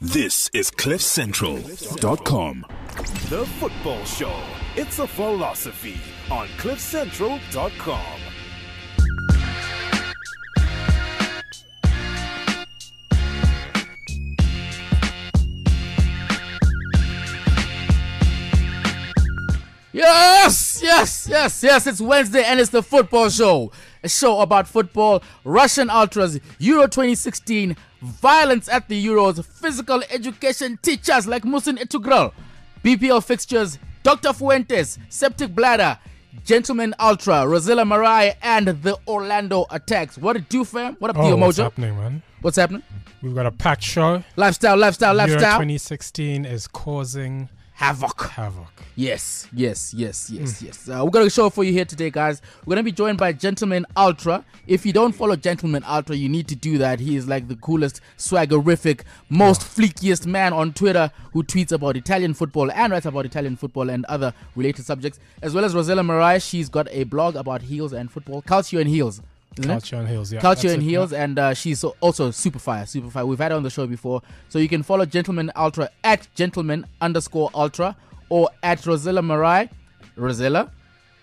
This is CliffCentral.com. The Football Show. It's a philosophy on CliffCentral.com. Yes, it's Wednesday and it's the Football Show. A show about football, Russian Ultras, Euro 2016, violence at the Euros, physical education teachers like Musin Etugral, BPL fixtures, Dr. Fuentes, Septic Bladder, Gentleman Ultra, Rosella Marai, and the Orlando Attacks. What it do, fam? What up, Dio Mojo? What's happening, man? What's happening? We've got a packed show. Lifestyle. Euro 2016 is causing havoc. Yes. We've got a show for you here today, guys. We're going to be joined by Gentleman Ultra. If you don't follow Gentleman Ultra, you need to do that. He is like the coolest, swaggerific, most fleekiest man on Twitter who tweets about Italian football and writes about Italian football and other related subjects. As well as Rosella Marai. She's got a blog about heels and football. Culture and Heels. Culture and Heels, yeah. Culture and Heels, yeah. And she's also super fire. We've had her on the show before. So you can follow Gentleman Ultra at Gentleman_Ultra or at Rosella Marai, Rosella,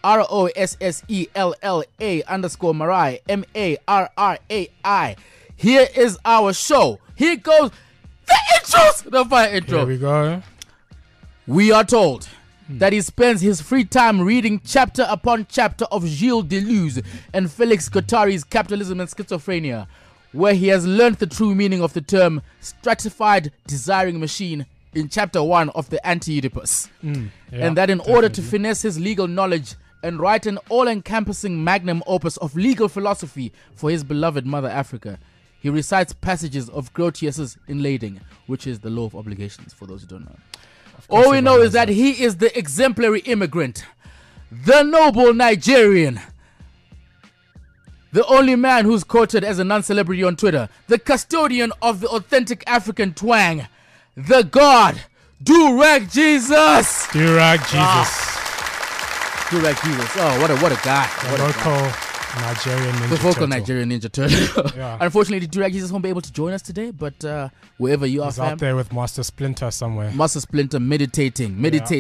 ROSSELLA_Marai, MARRAI. Here is our show. Here goes the intros. The fire intro. Here we go. We are told that he spends his free time reading chapter upon chapter of Gilles Deleuze and Felix Guattari's Capitalism and Schizophrenia, where he has learned the true meaning of the term stratified desiring machine in chapter 1 of the Anti-Oedipus. And that in order to finesse his legal knowledge and write an all-encompassing magnum opus of legal philosophy for his beloved mother Africa, he recites passages of Grotius's Inlading, which is the law of obligations, for those who don't know. All we know is that he is the exemplary immigrant, the noble Nigerian, the only man who's quoted as a non-celebrity on Twitter, the custodian of the authentic African twang, the God, Durag Jesus. Durag Jesus. Durag Jesus. Oh, what a guy. The local Nigerian Ninja The vocal Turtle. Nigerian Ninja Turtle. Yeah. Unfortunately, Durag Jesus won't be able to join us today, but wherever you are, He's fam, out there with Master Splinter somewhere. Master Splinter meditation.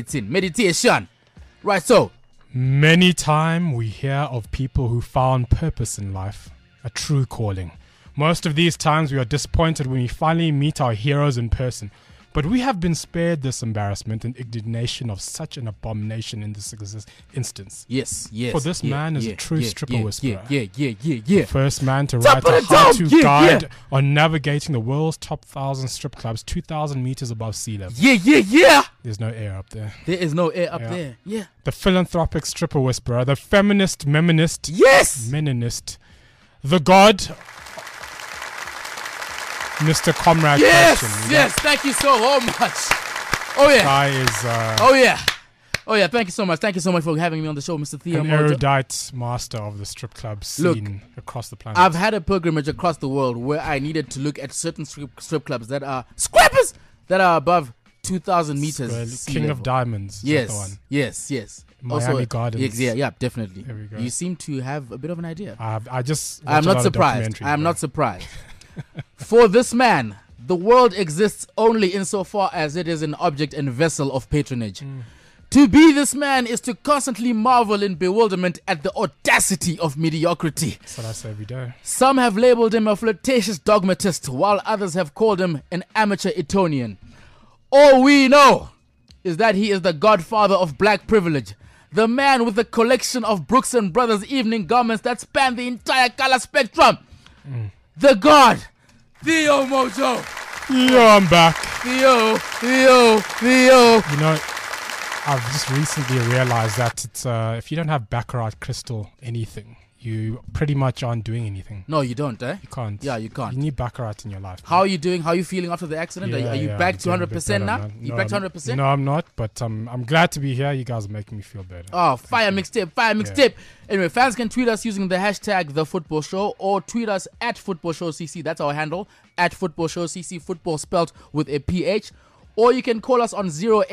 Right, so. Many times we hear of people who found purpose in life, a true calling. Most of these times we are disappointed when we finally meet our heroes in person. But we have been spared this embarrassment and indignation of such an abomination in this instance. Yes. For this man is a true stripper whisperer. The first man to write a how-to guide on navigating the world's top 1,000 strip clubs 2,000 meters above sea level. Yeah. There's no air up there. There is no air up there. Yeah. The philanthropic stripper whisperer, the feminist meninist. Yes. Meninist. The god, Mr. Comrade Yes. Christian. Yes. Thank you so much. Oh yeah. Guy is Oh yeah. Thank you so much. Thank you so much for having me on the show, Mr. Theo an Mojo. erudite master of the strip club scene across the planet. I've had a pilgrimage across the world where I needed to look at certain strip clubs that are scrappers that are above 2,000 meters. King level. of Diamonds. Is that the one? Yes. Miami Gardens. Yeah, definitely. There we go. You seem to have a bit of an idea. I'm not surprised. For this man, the world exists only insofar as it is an object and vessel of patronage. To be this man is to constantly marvel in bewilderment at the audacity of mediocrity. That's what I say every day. Some have labeled him a flirtatious dogmatist, while others have called him an amateur Etonian. All we know is that he is the godfather of black privilege, the man with the collection of Brooks and Brothers evening garments that span the entire color spectrum. The God, Theo Mojo. Yo, I'm back. Theo. You know, I've just recently realized that it's if you don't have Baccarat Crystal anything, you pretty much aren't doing anything. No, you don't, eh? You can't. Yeah, you can't. You need Baccarat in your life. How are you doing? How are you feeling after the accident? Are you back to 100% now? Man. You back to 100%? No, I'm not, but I'm glad to be here. You guys are making me feel better. Oh, fire mixtape. Anyway, fans can tweet us using the hashtag #TheFootballShow or tweet us at FootballShowCC. That's our handle, at FootballShowCC, football spelled with a PH. Or you can call us on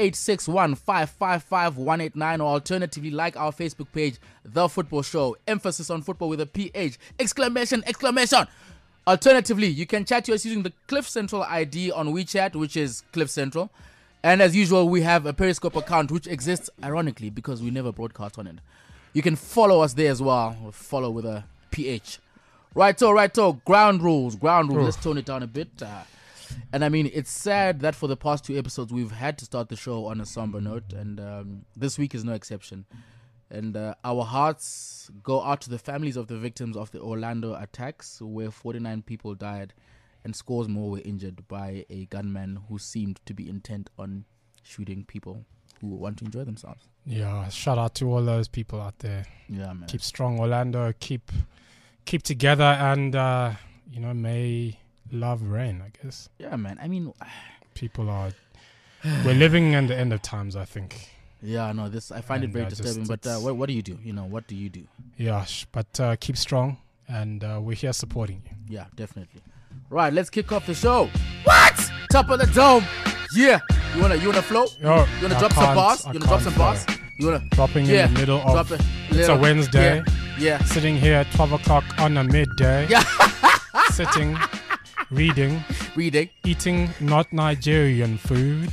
0861-555-189 or alternatively like our Facebook page, The Football Show. Emphasis on football with a PH. Exclamation. Alternatively, you can chat to us using the Cliff Central ID on WeChat, which is Cliff Central. And as usual, we have a Periscope account, which exists ironically because we never broadcast on it. You can follow us there as well. Follow with a PH. Righto. Ground rules. Let's tone it down a bit. And I mean, it's sad that for the past 2 episodes, we've had to start the show on a somber note. And this week is no exception. And our hearts go out to the families of the victims of the Orlando attacks, where 49 people died and scores more were injured by a gunman who seemed to be intent on shooting people who want to enjoy themselves. Yeah, shout out to all those people out there. Yeah, man. Keep strong, Orlando. Keep together, and may love reign, I guess. Yeah, man. I mean, we're living in the end of times, I think. Yeah, no, I find it very disturbing. But what do you do? What do you do? Yeah, but keep strong, and we're here supporting you. Yeah, definitely. Right, let's kick off the show. What? Top of the dome. Yeah. You wanna flow? Yo, you wanna drop some bars? You wanna dropping in the middle of it's a Wednesday. Yeah. Sitting here at 12 o'clock on a midday. Yeah. Sitting, reading, eating not Nigerian food.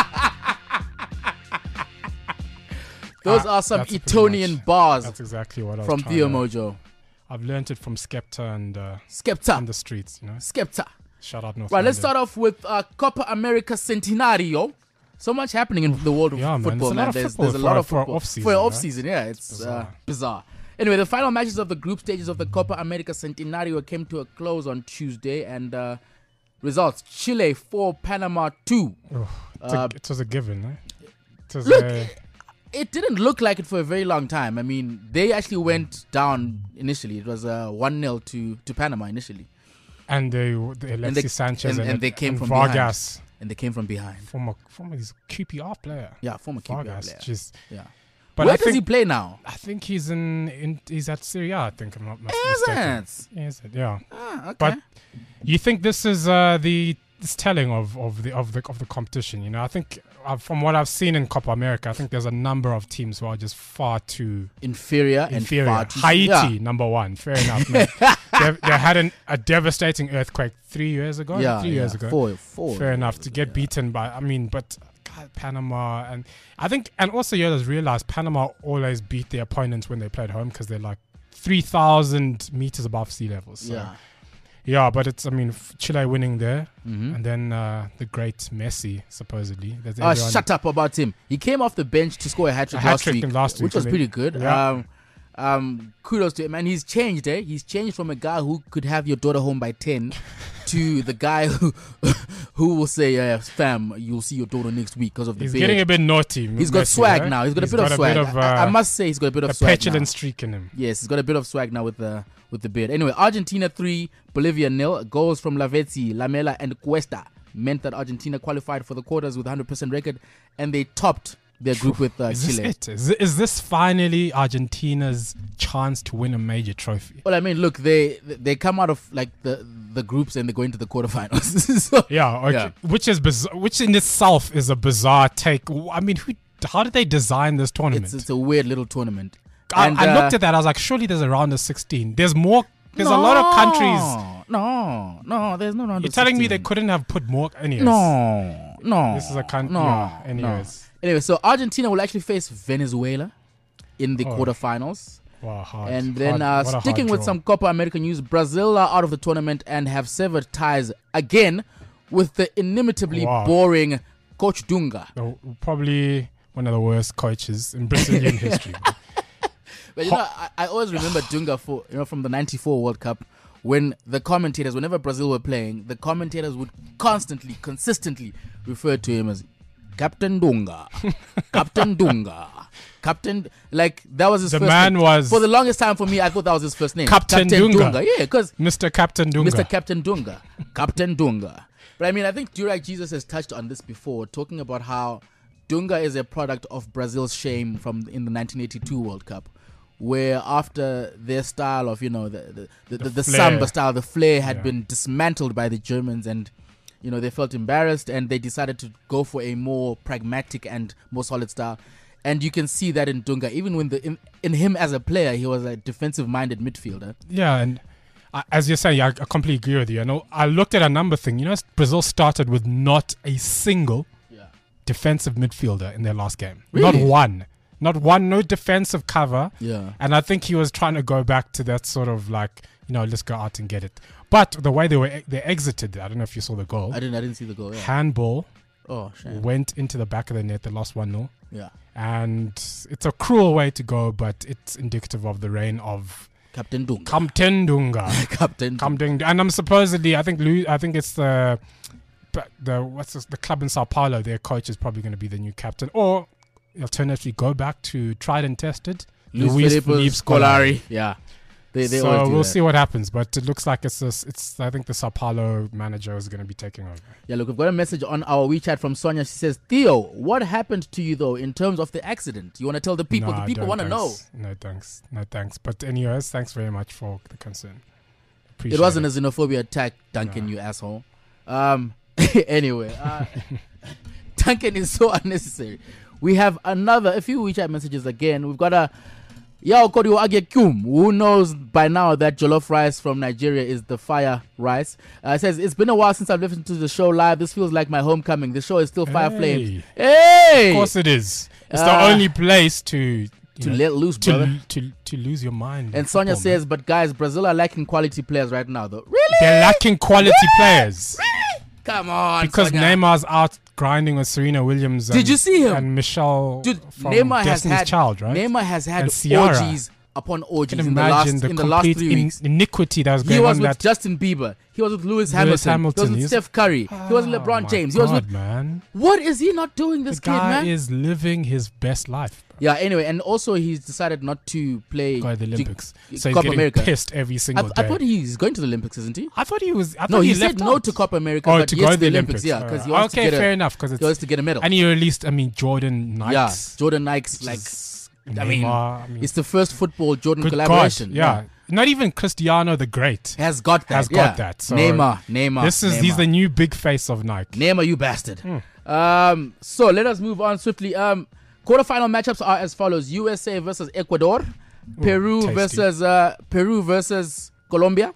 Those are some Etonian bars. That's exactly what I was from Theo Mojo. I've learned it from Skepta and on the streets, Skepta. Shout out North Right, London. let's start off with Copa America Centenario. So much happening in the world of football, man. There's a lot of football. For off-season, yeah. It's bizarre. Anyway, the final matches of the group stages of the Copa America Centenario came to a close on Tuesday, and results: Chile 4, Panama 2. It was a given, eh? It didn't look like it for a very long time. I mean, they actually went down initially. It was 1-0 to Panama initially. And Alexis Sanchez and they came from Vargas. Behind. And they came from behind. Former QPR player. Yeah, former QPR Vargas, player. But where does he play now? I think he's he's at Serie A, I think I'm not mistaken. Is it? Yeah. Okay. But you think this is this telling of the competition? I think from what I've seen in Copa America, I think there's a number of teams who are just far too inferior. And far too Haiti, number one. Fair enough, man. they had a devastating earthquake 3 years ago. Yeah, 3 years ago. Four. Fair enough to get beaten by. But God, Panama, and I think, and also you just realize Panama always beat their opponents when they played home because they're like 3,000 meters above sea level. So. Yeah, but it's, Chile winning there, and then the great Messi, supposedly. Shut up about him. He came off the bench to score a hat-trick last week, which was pretty good. Yeah. Kudos to him, and he's changed, eh? He's changed from a guy who could have your daughter home by 10 to the guy who will say, fam, you'll see your daughter next week because of the beard. He's getting a bit naughty. He's got swag now. He's got a bit of swag. I must say he's got a bit of swag now. A petulant streak in him. Yes, he's got a bit of swag now with the beard. Anyway, Argentina 3, Bolivia 0. Goals from Lavezzi, Lamela, and Cuesta meant that Argentina qualified for the quarters with a 100% record, and they topped their group with Chile. Is this finally Argentina's chance to win a major trophy? Well, look, they come out of like the groups and they go into the quarterfinals. So, which in itself is a bizarre take. How did they design this tournament? It's a weird little tournament. I looked at that. I was like, surely there's a round of 16. There's more. There's a lot of countries. No, there's no round. You're telling me they couldn't have put more? Anyways. No. This is a country. No. Anyways. Anyway, so Argentina will actually face Venezuela in the quarterfinals. Wow, hard. And then sticking with some Copa America news, Brazil are out of the tournament and have severed ties again with the inimitably boring Coach Dunga. Probably one of the worst coaches in Brazilian history. But I always remember Dunga from the '94 World Cup, when the commentators, whenever Brazil were playing, the commentators would consistently refer to him as Captain Dunga. Captain Dunga. Captain, like, that was his first name. Was... For the longest time for me, I thought that was his first name. Captain Dunga. Yeah, because... Mr. Captain Dunga. Mr. Captain Dunga. Captain Dunga. But I think Durag Jesus has touched on this before, talking about how Dunga is a product of Brazil's shame in the 1982 World Cup, where after their style of, the samba style, the flair had been dismantled by the Germans, and they felt embarrassed and they decided to go for a more pragmatic and more solid style. And you can see that in Dunga, even when in him as a player, he was a defensive-minded midfielder. Yeah, and as you're saying, I completely agree with you. I looked at a number thing. Brazil started with not a single defensive midfielder in their last game. Really? Not one, no defensive cover. Yeah. And I think he was trying to go back to that sort of like, let's go out and get it. But the way they exited, I don't know if you saw the goal. I didn't see the goal. Yeah. Handball. Oh, shame. Went into the back of the net. They lost 1-0. Yeah. And it's a cruel way to go, but it's indicative of the reign of Captain Dunga. Captain Dunga. Captain Dunga. And I'm supposedly, I think it's the club in Sao Paulo. Their coach is probably going to be the new captain, or alternatively go back to tried and tested Luis Felipe Scolari. Yeah. They so we'll see what happens, but it looks like it's I think the Sao Paulo manager is going to be taking over. Yeah, look, we've got a message on our WeChat from Sonia. She says, Theo, what happened to you though in terms of the accident? You want to tell the people? The people want to know. No thanks. But anyways, thanks very much for the concern. Appreciate it wasn't a xenophobia attack, Duncan, you asshole. Anyway, Duncan is so unnecessary. We have a few WeChat messages again. We've got a Yao Kodio Agekum, who knows by now that jollof rice from Nigeria is the fire rice. Says, it's been a while since I've listened to the show live. This feels like my homecoming. The show is still fire flames. Hey! Of course it is. It's the only place to let loose, brother. To lose your mind. And Sonia says, but guys, Brazil are lacking quality players right now, though. Really? They're lacking quality players. Really? Come on, because Sonia. Neymar's out grinding with Serena Williams. Did you see him? And Michelle from Neymar Destiny's Child, right? Neymar has had Ciara. orgies upon orgies in the last 3 weeks. Iniquity that was going on. He was with Justin Bieber. He was with Lewis Hamilton. He was with Steph Curry. He was with LeBron James. He was with man. What is he not doing? This kid, man. The guy is living his best life. Bro. Yeah. Anyway, and also he's decided not to play the Olympics. So he's Copa getting America. Pissed every single day. I thought he's going to the Olympics, isn't he? I thought he was. He said no to Copa America, but yes to the Olympics. Yeah, because he wants to get fair enough. Because he wants to get a medal. And he released, Jordan Nikes. Yeah, Jordan Nikes. Neymar, it's the first football Jordan collaboration. God, yeah. Not even Cristiano the Great has got that. So Neymar. He's the new big face of Nike. Neymar, you bastard. So let us move on swiftly. Quarterfinal matchups are as follows: USA versus Ecuador, Peru versus Colombia,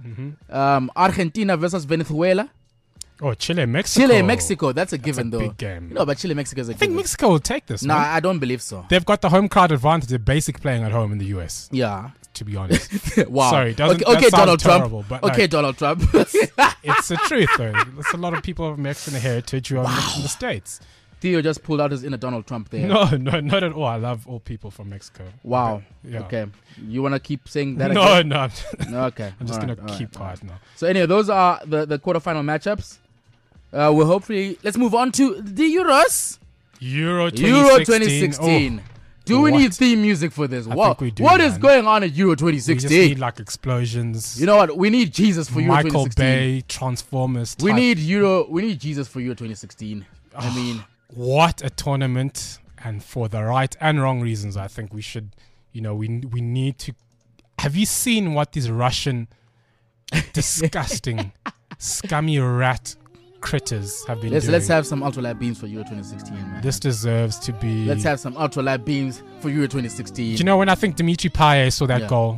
Argentina versus Venezuela. Oh, Chile-Mexico. That's a given, though. Big game. No, but Chile-Mexico is a given. I think Mexico will take this. Nah, I don't believe so. They've got the home crowd advantage. They're basically playing at home in the US. Yeah. To be honest. Wow. Sorry, okay, Donald terrible, Trump. But okay, Donald Trump. It's the truth, though. There's a lot of people of Mexican heritage who are in the States. Theo just pulled out his inner Donald Trump there. No, not at all. I love all people from Mexico. Wow. Yeah. Okay. You want to keep saying that No, again? no. Okay. I'm just going to keep quiet now. So anyway, those are the quarterfinal matchups. We'll hopefully... Let's move on to the Euros. Euro 2016. Do we need theme music for this? I think we do, what is going on at Euro 2016? We just need like explosions. You know what? We need Jesus for Euro 2016. Michael Bay, Transformers. We need Jesus for Euro 2016. I mean... What a tournament. And for the right and wrong reasons, I think we should... we need to... Have you seen what these Russian disgusting, scummy rat critters have been doing? Let's have some ultralight beams for Euro 2016, man. This deserves to be... Let's have some ultralight beams for Euro 2016. Do you know when I think Dimitri Payet saw that goal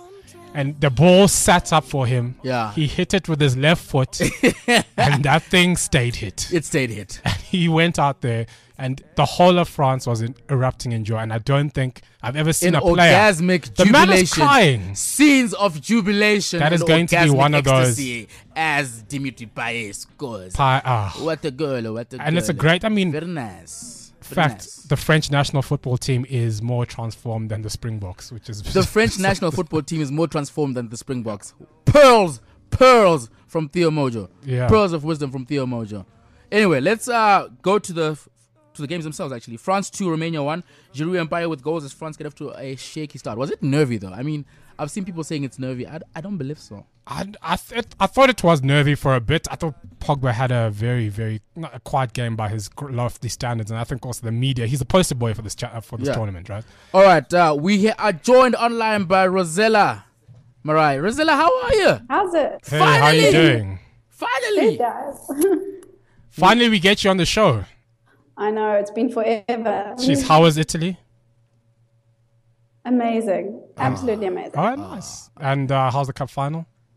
and the ball sat up for him, he hit it with his left foot and that thing stayed hit. It stayed hit. And he went out there and the whole of France was erupting in joy, and I don't think I've ever seen a player. Orgasmic the jubilation. Man is crying. Scenes of jubilation. That is going to be one of those. As Dimitri Payet scores. What a goal! What a goal! And it's a great. I mean, very nice. The French national football team is more transformed than the Springboks, which is the French national football team is more transformed than the Springboks. Pearls from Theo Mojo. Yeah. Pearls of wisdom from Theo Mojo. Anyway, let's go to the games themselves. Actually, France 2, Romania 1. Giroud Empire with goals as France get off to a shaky start. Was it nervy though? I mean, I've seen people saying it's nervy. I don't believe so. I thought it was nervy for a bit. I thought Pogba had a very, very a quiet game by his lofty standards, and I think also the media. He's the poster boy for this tournament, right? All right, we are joined online by Rosella Marai. Rosella, how are you? How's it? Hey, how are you doing? Finally, hey guys. Finally, we get you on the show. I know, it's been forever. Jeez, how was Italy? Amazing. Absolutely amazing. Oh, nice. And how's the cup final?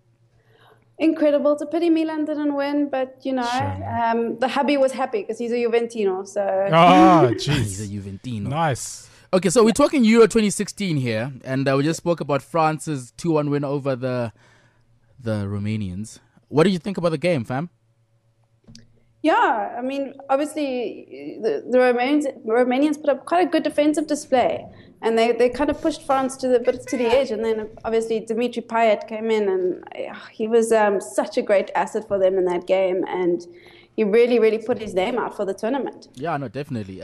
Incredible. It's a pity Milan didn't win, but Sure. the hubby was happy because he's a Juventino. So Oh, He's a jeez. Juventino. Nice. Okay, so we're talking Euro 2016 here, and we just spoke about France's 2-1 win over the Romanians. What do you think about the game, fam? yeah, I mean, obviously the Romanians put up quite a good defensive display, and they kind of pushed France to the edge, and then obviously Dimitri Payet came in, and he was such a great asset for them in that game, and he really, really put his name out for the tournament. Yeah, no, definitely.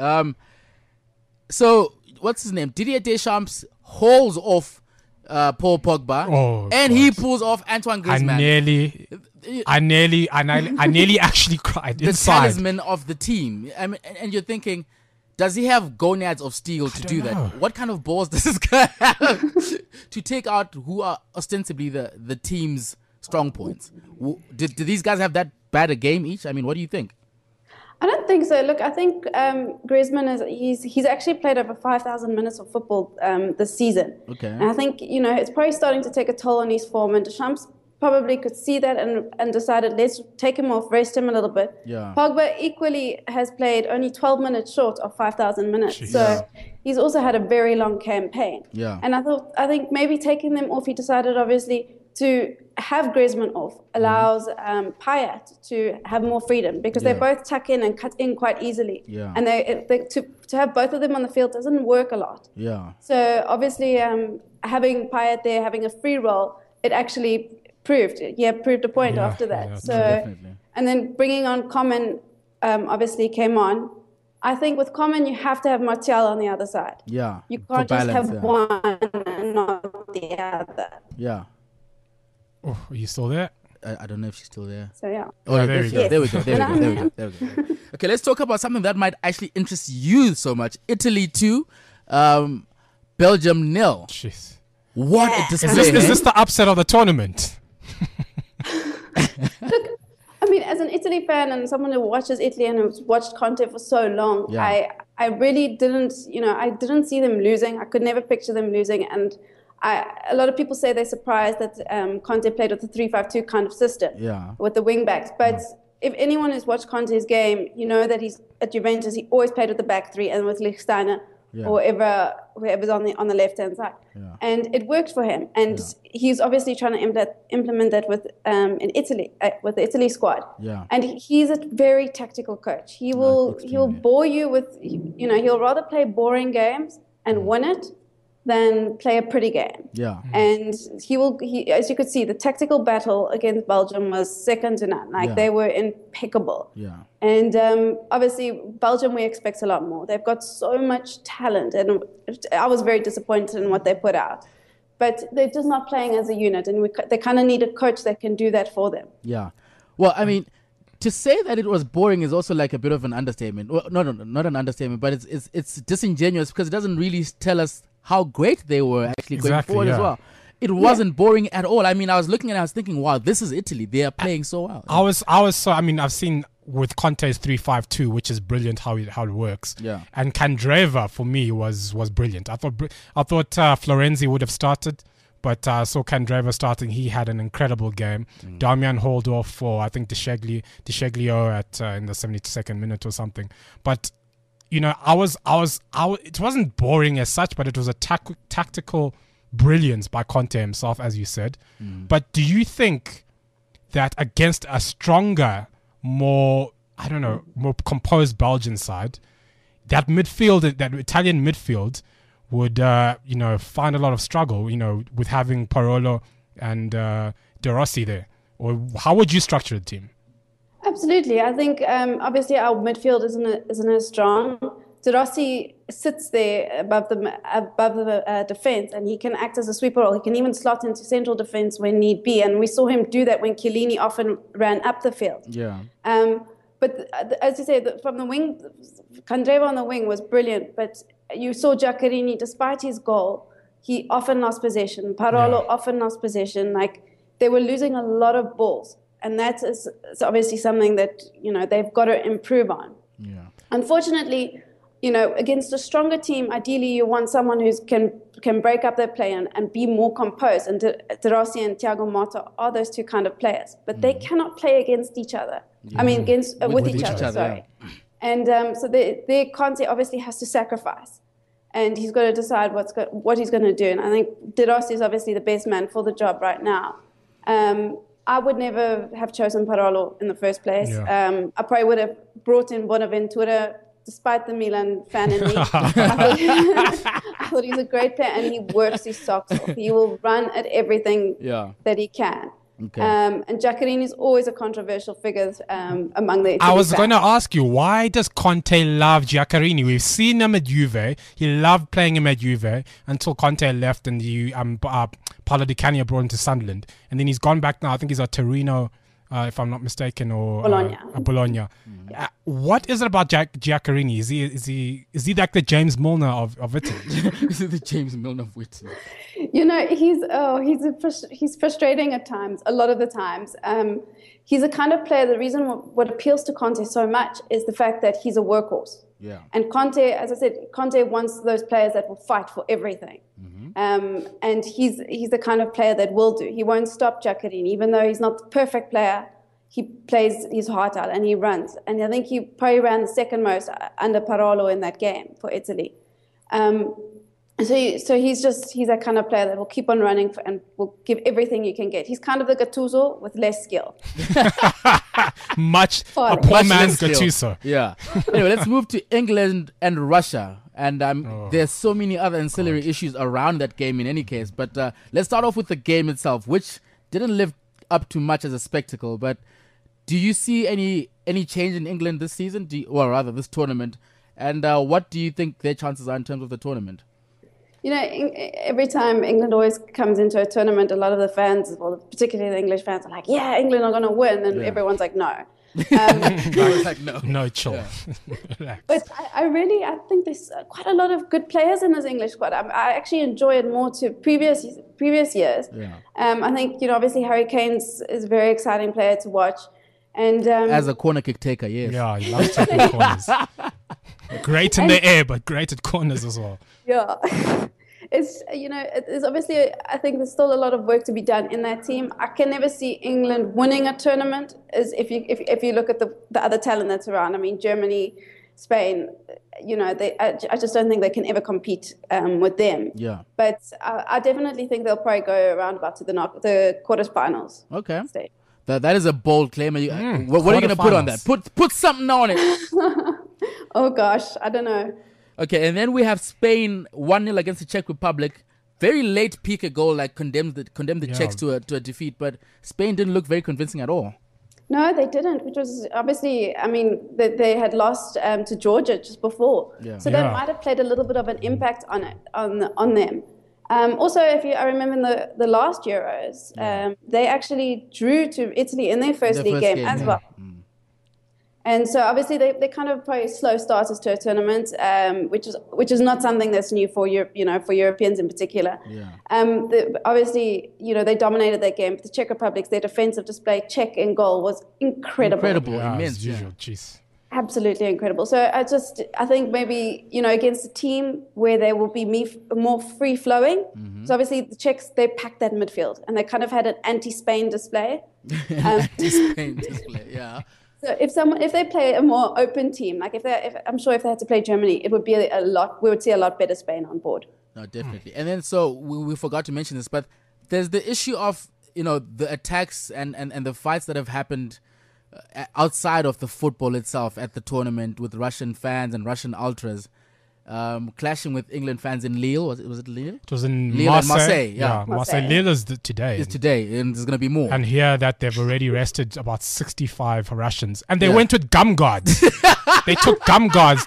So what's his name? Didier Deschamps hauls off Paul Pogba, Oh, and he pulls off Antoine I Griezmann, nearly actually cried the inside. talisman of the team. I mean, and you're thinking, does he have gonads of steel to do that? know. What kind of balls does this guy have to take out who are ostensibly the team's strong points? Did these guys have that bad a game each? I mean, what do you think? I don't think so. Look, I think Griezmann he's actually played over 5,000 minutes of football this season. Okay. And I think it's probably starting to take a toll on his form. And Deschamps probably could see that and decided let's take him off, rest him a little bit. Yeah. Pogba equally has played only 12 minutes short of 5,000 minutes. Jeez. So he's also had a very long campaign. Yeah. And I think maybe taking them off, he decided obviously to have Griezmann off allows Payet to have more freedom because they Yeah. both tuck in and cut in quite easily. Yeah. And to have both of them on the field doesn't work a lot. Yeah. So obviously having Payet there, having a free role, it actually proved a point Yeah, after that. yeah, So definitely. and then bringing on Coman obviously came on. I think with Coman you have to have Martial on the other side. Yeah. You For can't just balance, have yeah. one and not the other. Yeah. Oh, are you still there? I don't know if she's still there. So yeah. Oh, Yeah, yeah, there we go. There we go. There we Yes. go. There we go. There we go. Okay, let's talk about something that might actually interest you so much. Italy 2, Belgium 0. Jeez. What a Is display! this eh? the upset of the tournament? I mean, as an Italy fan and someone who watches Italy and who's watched Conte for so long, Yeah. I really didn't, I didn't see them losing. I could never picture them losing. And a lot of people say they're surprised that Conte played with the 3-5-2 kind of system Yeah. with the wing backs. But if anyone has watched Conte's game, you know that he's at Juventus, he always played with the back three and with Lichtsteiner Yeah. or whoever's on the left-hand side. Yeah. And it worked for him. And he's obviously trying to implement that with in Italy, with the Italy squad. Yeah. And he's a very tactical coach. He'll extremely. bore you with, he'll rather play boring games and win it than play a pretty game. Yeah. And he, as you could see, the tactical battle against Belgium was second to none. Like Yeah. they were impeccable. Yeah. And obviously, Belgium, we expect a lot more. They've got so much talent, and I was very disappointed in what they put out. But they're just not playing as a unit, and they kind of need a coach that can do that for them. Yeah. Well, I mean, to say that it was boring is also like a bit of an understatement. Well, no, not an understatement, but it's disingenuous because it doesn't really tell us how great they were actually going Exactly, forward as yeah. well. It wasn't boring at all. I mean, I was looking and I was thinking, wow, this is Italy. They are playing so well. I've seen with Conte's 3-5-2, which is brilliant how it works. Yeah. And Candreva for me was brilliant. I thought Florenzi would have started, but saw Candreva starting. He had an incredible game. Damian hauled off for I think Descheglio at in the 72nd minute or something. But it wasn't boring as such, but it was a tactical brilliance by Conte himself, as you said. But do you think that against a stronger, more composed Belgian side, that Italian midfield would, find a lot of struggle, with having Parolo and De Rossi there? Or how would you structure the team? Absolutely. I think obviously our midfield isn't as strong. De Rossi sits there above the defense, and he can act as a sweeper role. He can even slot into central defense when need be, and we saw him do that when Chiellini often ran up the field. Yeah. But as you say, from the wing, Candreva on the wing was brilliant. But you saw Giaccherini, despite his goal, he often lost possession. Parolo often lost possession. Like they were losing a lot of balls, and that is obviously something that they've got to improve on. Yeah. Unfortunately, against a stronger team, ideally you want someone who can break up their play and be more composed. And De Rossi and Thiago Motta are those two kind of players, but they cannot play against each other. I mean, with each other. Sorry. Yeah. And so Conte obviously has to sacrifice, and he's got to decide what he's going to do. And I think De Rossi is obviously the best man for the job right now. I would never have chosen Parolo in the first place. Yeah. I probably would have brought in Bonaventura, despite the Milan fan in me. I thought he's a great player, and he works his socks off. He will run at everything that he can. Okay. And Giaccherini is always a controversial figure among the Italy I was fans. going to ask you, why does Conte love Giaccherini? We've seen him at Juve. He loved playing him at Juve until Conte left and Paolo Di Canio brought him to Sunderland. And then he's gone back now. I think he's at Torino, if I'm not mistaken, or Bologna. What is it about Giaccherini? Is he like the James Milner of Italy? This is the James Milner of Italy. He's frustrating at times, a lot of the times. He's a kind of player, the reason what appeals to Conte so much is the fact that he's a workhorse. Yeah. And Conte, as I said, Conte wants those players that will fight for everything. And he's the kind of player that will do. He won't stop Giaccherini, even though he's not the perfect player. He plays his heart out and he runs. And I think he probably ran the second most under Parolo in that game for Italy. So he's that kind of player that will keep on running and will give everything you can get. He's kind of the Gattuso with less skill. A poor man's Gattuso. Yeah. Anyway, let's move to England and Russia. And there's so many other ancillary issues around that game in any case. But let's start off with the game itself, which didn't live up to much as a spectacle. But do you see any change in England this season? This tournament? And what do you think their chances are in terms of the tournament? Every time England always comes into a tournament, a lot of the fans, particularly the English fans, are like, yeah, England are going to win. And everyone's like, no. No, chill. Yeah. But I think there's quite a lot of good players in this English squad. I actually enjoy it more to previous years. Yeah. I think, obviously Harry Kane is a very exciting player to watch. And as a corner kick taker, yes. Yeah, he loves taking corners. Great in the air, but great at corners as well. Yeah. It's obviously, I think there's still a lot of work to be done in that team. I can never see England winning a tournament as if you look at the other talent that's around. I mean, Germany, Spain, I just don't think they can ever compete with them. Yeah. But I definitely think they'll probably go around about to the quarterfinals. Okay. Stage. That is a bold claim. What are you going to put on that? Put something on it. Oh, gosh. I don't know. Okay, and then we have Spain 1-0 against the Czech Republic. Very late Piqué goal, condemned the Czechs to a defeat, but Spain didn't look very convincing at all. No, they didn't, which was obviously, they had lost to Georgia just before. Yeah. So that might have played a little bit of an impact on them. Also, I remember in the last Euros, they actually drew to Italy in their first league game as well. And so obviously they kind of probably slow starters to a tournament, which is not something that's new for for Europeans in particular. Yeah. Obviously, they dominated that game. The Czech Republic, their defensive display, Czech in goal was incredible. Immense. As usual. Jeez. Absolutely incredible. So I think maybe, against a team where they will be more free-flowing. Mm-hmm. So obviously the Czechs, they packed that midfield and they kind of had an anti-Spain display. Anti-Spain display, yeah. So if they play a more open team, I'm sure if they had to play Germany, it would be we would see a lot better Spain on board. No, definitely. And then so we forgot to mention this, but there's the issue of, the attacks and the fights that have happened outside of the football itself at the tournament with Russian fans and Russian ultras clashing with England fans in Lille. Was it Lille? It was in Lille Marseille. And Marseille. Yeah. Marseille. Lille is today. It's today, and there's going to be more. And here that they've already arrested about 65 Russians. And they went with gum guards. They took gum guards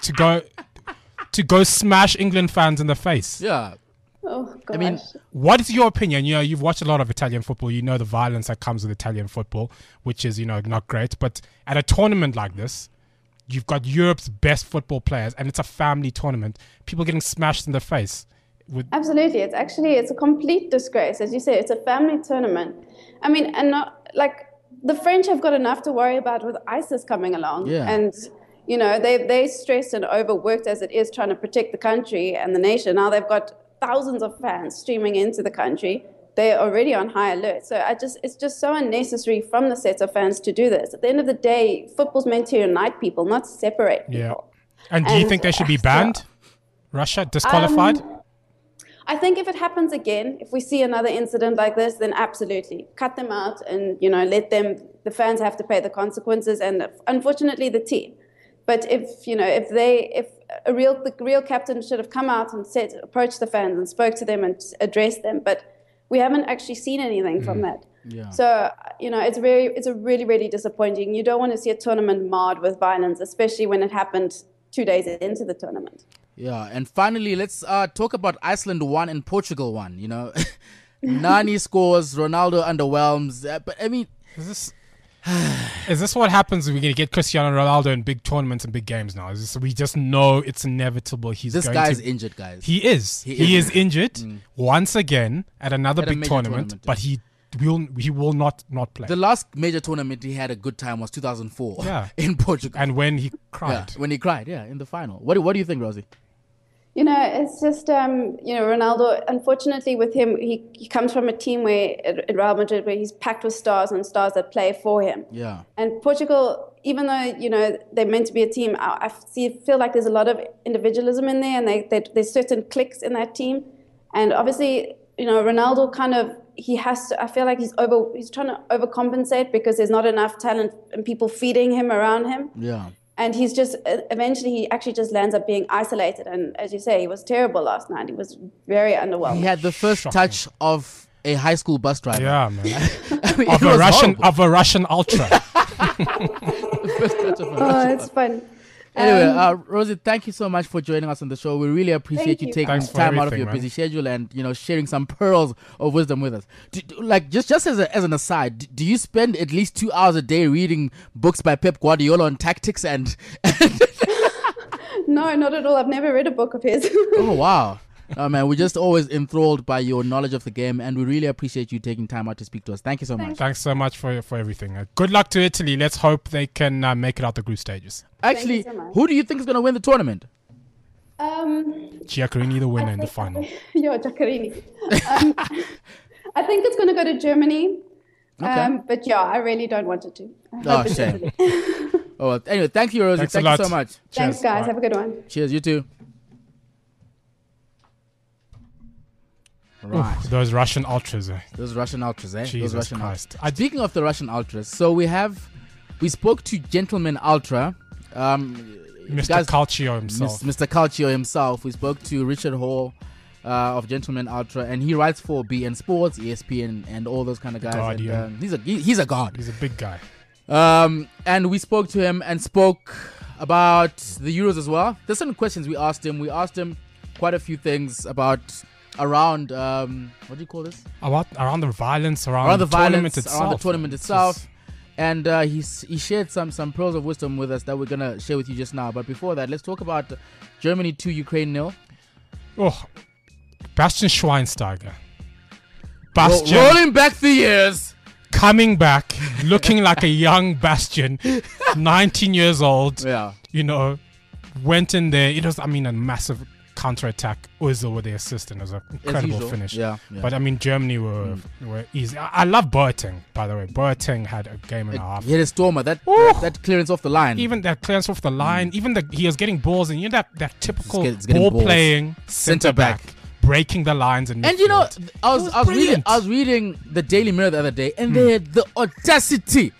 to go smash England fans in the face. Yeah. Oh, gosh. What is your opinion? You've watched a lot of Italian football. You know the violence that comes with Italian football, which is, not great. But at a tournament like this, you've got Europe's best football players, and it's a family tournament. People getting smashed in the face. Absolutely. It's a complete disgrace. As you say, it's a family tournament. And not the French have got enough to worry about with ISIS coming along. Yeah. And, they stressed and overworked as it is trying to protect the country and the nation. Now they've got thousands of fans streaming into the country. They're already on high alert. So it's just so unnecessary from the sets of fans to do this. At the end of the day, football's meant to unite people, not separate people. Yeah. And do you think they should be banned? Russia disqualified? I think if it happens again, if we see another incident like this, then absolutely cut them out and let the fans have to pay the consequences, and unfortunately the team. But if the real captain should have come out and approached the fans and spoke to them and addressed them, but we haven't actually seen anything from that. Yeah. So it's a really, really disappointing. You don't want to see a tournament marred with violence, especially when it happened 2 days into the tournament. Yeah, and finally, let's talk about Iceland 1 and Portugal 1. Nani scores, Ronaldo underwhelms. But I mean, is this what happens when we get Cristiano Ronaldo in big tournaments and big games now? We just know it's inevitable. This guy's injured, guys. He is. He is injured once again at another big tournament, but he will not play. The last major tournament he had a good time was 2004 in Portugal. And when he cried. Yeah, when he cried, in the final. What do you think, Rosie? It's just, Ronaldo, unfortunately with him, he comes from a team where, at Real Madrid, where he's packed with stars and stars that play for him. Yeah. And Portugal, even though, they're meant to be a team, I feel like there's a lot of individualism in there, and there's certain cliques in that team. And obviously, Ronaldo I feel like he's trying to overcompensate because there's not enough talent and people feeding him around him. Yeah. And he's just, eventually he actually just lands up being isolated. And as you say, he was terrible last night. He was very underwhelming. He had the first touch of a high school bus driver. Yeah, man. I mean, of a Russian ultra. The first touch of a Russian it's fun. Anyway, Rosie, thank you so much for joining us on the show. We really appreciate you taking Thanks time out of your man. busy schedule and sharing some pearls of wisdom with us. Just as an aside, do you spend at least 2 hours a day reading books by Pep Guardiola on tactics and? No, not at all. I've never read a book of his. Oh wow. Oh man, we're just always enthralled by your knowledge of the game, and we really appreciate you taking time out to speak to us. Thank you so much. Thanks so much for everything. Good luck to Italy. Let's hope they can make it out the group stages. Actually, so much. who do you think is going to win the tournament? Giaccherini, the winner in the final. Giaccherini. I think it's going to go to Germany. Okay. But I really don't want it to. Oh, shame. Anyway, thank you, Rosie. Thank you so much. Thanks, Cheers. guys. Bye. Have a good one. Cheers, you too. Right. Oof, those Russian ultras. Those Russian ultras, eh? Jesus Those Russian Christ. ultras. Speaking of the Russian ultras, so we spoke to Gentleman Ultra. Mr. Calcio himself. Mr. Calcio himself. We spoke to Richard Hall of Gentleman Ultra, and he writes for BN Sports, ESPN, and all those kind of guys. Guardian. And, he's a god. He's a big guy. And we spoke to him and spoke about the Euros as well. There's certain questions we asked him. We asked him quite a few things about around what do you call this? Around the violence, around the tournament violence, itself. around the tournament itself. And he shared some pearls of wisdom with us that we're gonna share with you just now. But before that, let's talk about Germany 2, Ukraine 0. Oh, Bastian Schweinsteiger. Bastian Rolling back the years. coming back, looking like a young Bastian, 19 years old. Yeah. Went in there. It was, a massive counter-attack. Ozil with the assist, and it was an incredible finish. Yeah. But Germany were easy. I love Boateng, by the way. Boateng had a game and a half. He had a stormer. That clearance off the line. Even that clearance off the line, even he was getting balls, and that typical It's getting ball balls. playing Centre back. breaking the lines and And I was reading the Daily Mirror the other day, and they had the audacity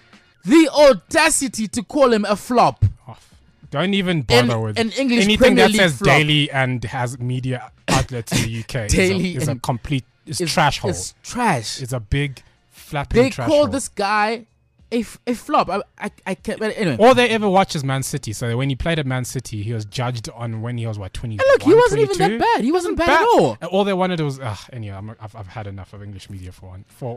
to call him a flop. don't even bother with an English anything Premier that League says flop. Daily and has media outlets in the UK. Daily is a and- complete trash hole. It's trash. It's a big flapping They trash call hole. this guy a flop. I can't. But anyway. All they ever watched is Man City. So when he played at Man City, he was judged on when he was 20. And look, he wasn't even that bad. He wasn't bad at all. All they wanted was anyway. I've had enough of English media for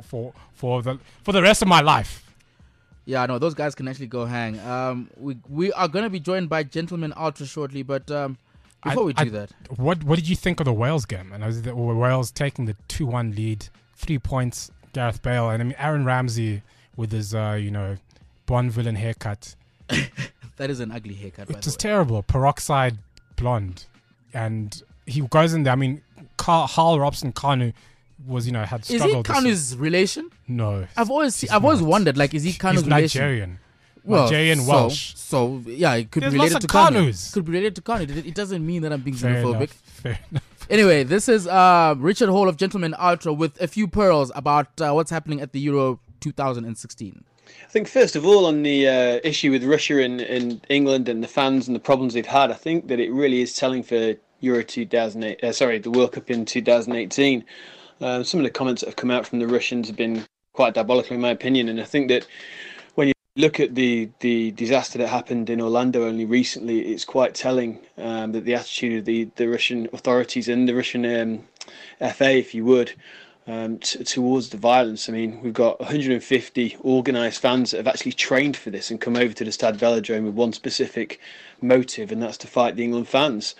the rest of my life. Yeah, no, those guys can actually go hang. We are going to be joined by Gentleman Ultra shortly, but before we do that, what did you think of the Wales game? And Wales taking the 2-1 lead, 3 points. Gareth Bale and Aaron Ramsey with his Bond villain haircut. That is an ugly haircut, by It the was way. terrible, peroxide blonde, and he goes in there. I mean, Hal Robson Kanu was, had Is he struggled. Kanu's relation? No, I've always wondered, like, is he Kanu's he's relation? Nigerian. Well, Nigerian Welsh. So yeah, it could There's be related lots to of Kanu. Kanus. Could be related to Kanu. It doesn't mean that I'm being Fair xenophobic. enough. Fair enough. Anyway, this is Richard Hall of Gentleman Ultra with a few pearls about what's happening at the Euro 2016. I think first of all on the issue with Russia and England and the fans and the problems they've had, I think that it really is telling for Euro 2008. The World Cup in 2018. Some of the comments that have come out from the Russians have been quite diabolical in my opinion, and I think that when you look at the disaster that happened in Orlando only recently, it's quite telling that the attitude of the Russian authorities and the Russian FA, if you would, towards the violence. I mean, we've got 150 organised fans that have actually trained for this and come over to the Stade Velodrome with one specific motive, and that's to fight the England fans.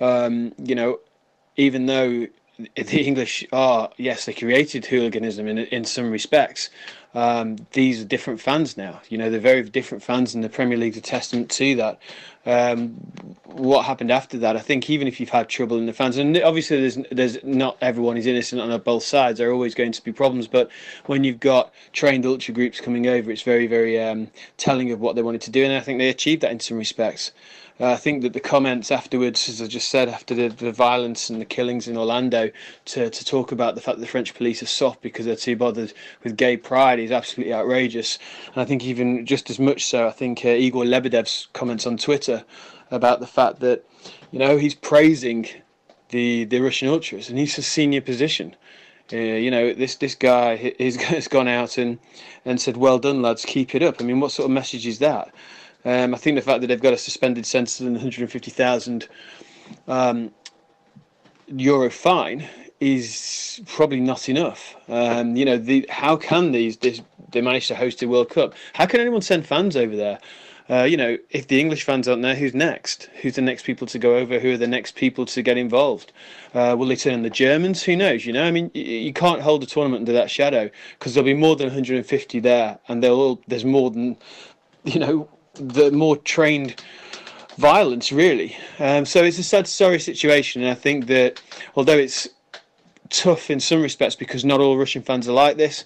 Even though the English they created hooliganism in some respects. These are different fans now. They're very different fans, and the Premier League's a testament to that. What happened after that, I think, even if you've had trouble in the fans, and obviously there's not everyone is innocent on both sides. There are always going to be problems, but when you've got trained ultra groups coming over, it's very, very telling of what they wanted to do, and I think they achieved that in some respects. I think that the comments afterwards, as I just said, after the violence and the killings in Orlando, to talk about the fact that the French police are soft because they're too bothered with gay pride is absolutely outrageous. And I think even just as much so, I think Igor Lebedev's comments on Twitter about the fact that, he's praising the Russian ultras, and he's a senior position. This guy has gone out and said, "Well done, lads, keep it up." I mean, what sort of message is that? I think the fact that they've got a suspended sentence and 150,000 euro fine is probably not enough. How can they manage to host a World Cup? How can anyone send fans over there? If the English fans aren't there, who's next? Who's the next people to go over? Who are the next people to get involved? Will they turn on the Germans? Who knows? I mean, you can't hold a tournament under that shadow because there'll be more than 150 there, and there's more than, the more trained violence, really. So it's a sad, sorry situation, and I think that although it's tough in some respects because not all Russian fans are like this,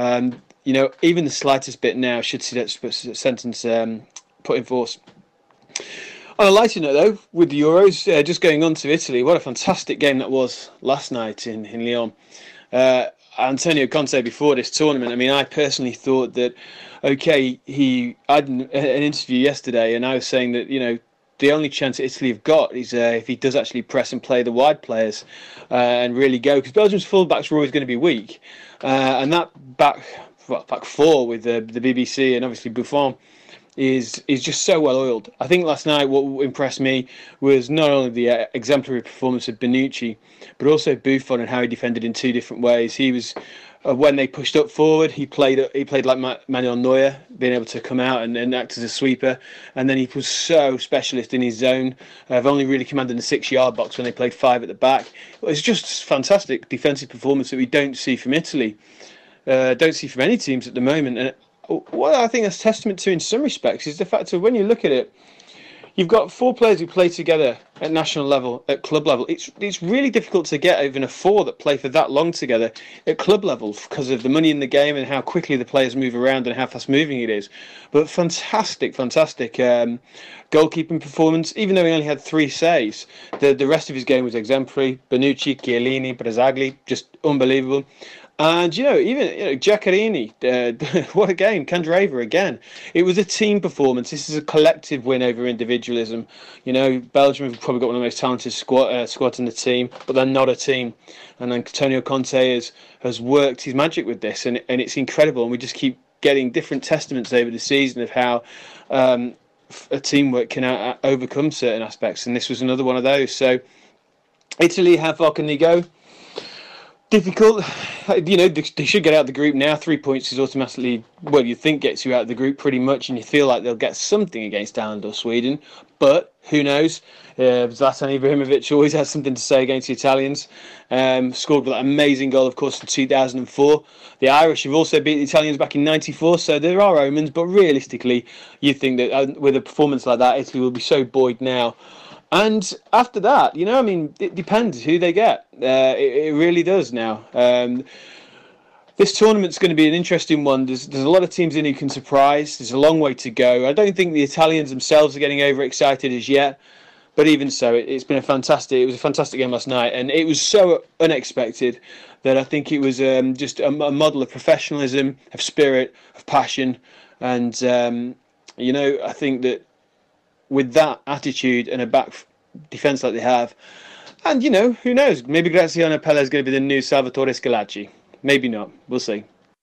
even the slightest bit now should see that sentence put in force. On a lighter note, though, with the Euros, just going on to Italy, what a fantastic game that was last night in Lyon. Antonio Conte, before this tournament, I mean, I personally thought that, okay, I had an interview yesterday, and I was saying that, the only chance Italy have got is if he does actually press and play the wide players and really go, because Belgium's fullbacks were always going to be weak. And that back four with the BBC and obviously Buffon is just so well oiled. I think last night what impressed me was not only the exemplary performance of Bonucci, but also Buffon and how he defended in two different ways. He was when they pushed up forward, he played like Manuel Neuer, being able to come out and act as a sweeper. And then he was so specialist in his zone. I've only really commanded the 6-yard box when they played 5 at the back. It was just fantastic defensive performance that we don't see from Italy. Don't see from any teams at the moment. And what I think that's testament to in some respects is the fact that when you look at it, you've got 4 players who play together at national level, at club level. It's really difficult to get even a 4 that play for that long together at club level because of the money in the game and how quickly the players move around and how fast moving it is. But fantastic goalkeeping performance. Even though he only had 3 saves, the rest of his game was exemplary. Bonucci, Chiellini, Brazzagli, just unbelievable. And, Giaccherini, what a game. Candreva again. It was a team performance. This is a collective win over individualism. Belgium have probably got one of the most talented squads in the team, but they're not a team. And then Antonio Conte has worked his magic with this, and it's incredible. And we just keep getting different testaments over the season of how a teamwork can overcome certain aspects. And this was another one of those. So Italy, how far can they go? Difficult. They should get out of the group now. 3 points is automatically, well, you think gets you out of the group pretty much, and you feel like they'll get something against Ireland or Sweden. But who knows? Zlatan Ibrahimovic always has something to say against the Italians. Scored that amazing goal, of course, in 2004. The Irish have also beat the Italians back in 94, so there are omens. But realistically, you think that with a performance like that, Italy will be so buoyed now. And after that, it depends who they get. It really does now. This tournament's going to be an interesting one. There's a lot of teams in who can surprise. There's a long way to go. I don't think the Italians themselves are getting overexcited as yet. But even so, it was a fantastic game last night. And it was so unexpected that I think it was just a model of professionalism, of spirit, of passion. And, I think that with that attitude and a back defence like they have, and who knows, maybe Graziano Pelle is going to be the new Salvatore Schillaci. Maybe not. We'll see.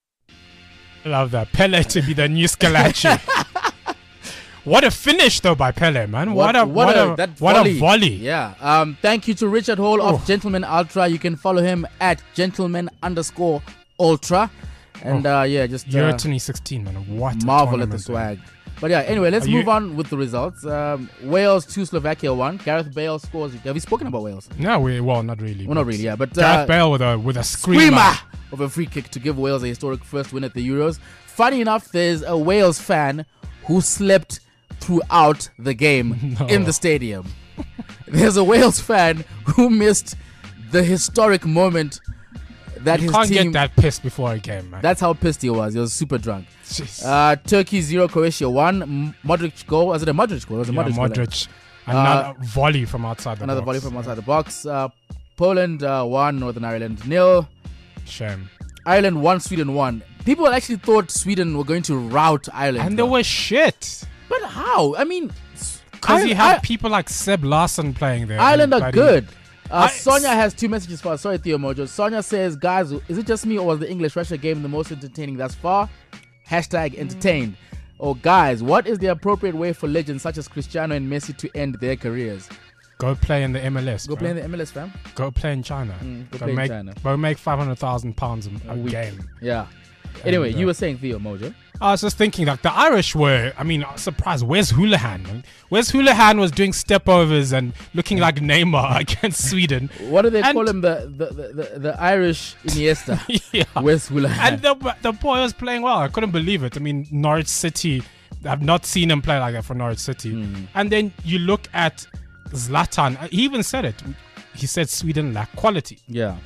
I love that. Pele to be the new Schillaci. What a finish though by Pele, man. What a volley. Yeah. Thank you to Richard Hall of Gentleman Ultra. You can follow him at gentleman_ultra. And just Year 2016, man. What a marvel at the swag. But yeah, anyway, let's move on with the results. Wales 2, Slovakia 1. Gareth Bale scores. Have we spoken about Wales? No, not really. Well, not really, yeah. But Gareth Bale with a screamer of a free kick to give Wales a historic first win at the Euros. Funny enough, there's a Wales fan who slept throughout the game in the stadium. There's a Wales fan who missed the historic moment that you his can't team... get that pissed before a game, man. That's how pissed he was. He was super drunk. Turkey 0, Croatia 1. Modric goal. Was it a Modric goal? It was a Modric. Another volley from outside the box. Another volley from outside the box. Poland 1, Northern Ireland 0. Shame. Ireland 1, Sweden 1. People actually thought Sweden were going to rout Ireland. And they were shit. But how? I mean... Because you have people like Seb Larson playing there. Ireland are good. Sonia has 2 messages for us. Sorry, Theo Mojo. Sonia says, guys, is it just me or was the English-Russia game the most entertaining thus far? #entertained. Or guys, what is the appropriate way for legends such as Cristiano and Messi to end their careers? Go play in the MLS. Go play in the MLS, fam. Go play in China. Go make £500,000 a game. Yeah. Anyway, you were saying Theo Mojo. I was just thinking that the Irish were, surprised. Where's Houlihan? Where's Houlihan was doing stepovers and looking like Neymar against Sweden. What do they call him? The Irish Iniesta. Yeah. Where's Houlihan? And the boy was playing well. I couldn't believe it. Norwich City, I've not seen him play like that for Norwich City. And then you look at Zlatan. He even said it. He said Sweden lack quality. Yeah.